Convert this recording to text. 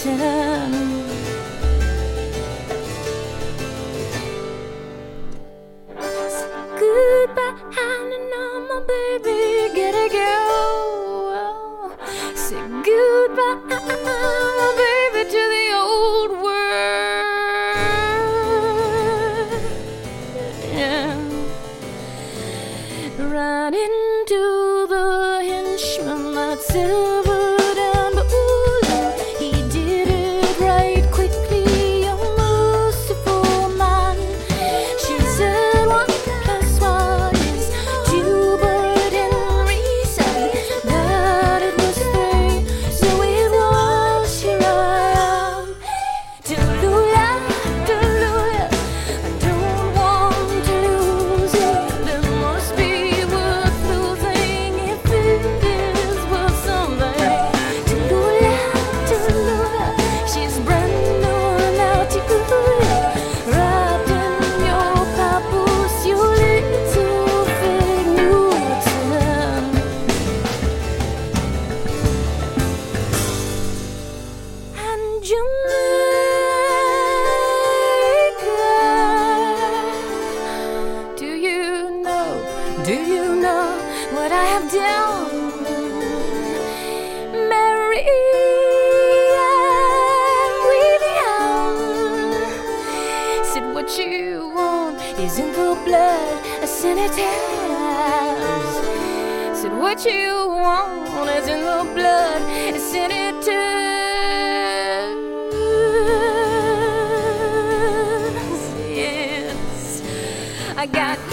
Newton. Say goodbye, and my baby, gotta go. Say goodbye, my baby, to the old world. Yeah. Right into the henchman that silvered and ooh, he did it right quickly, a merciful man. She said 1 + 1 is 2, but Henry said that it was 3, so it was. Here I am, Delula, Delula. I don't want to lose it. There must be worth losing if it is worth something. Delula, Delula. She's brand new now to you. Wrapped in your papoose, you little fig Newton. And Jamaica, do you know what I have done? Mary Ann William said what you want is in the blood, a senators. Said what you want is in the blood, a senators. Yes, I got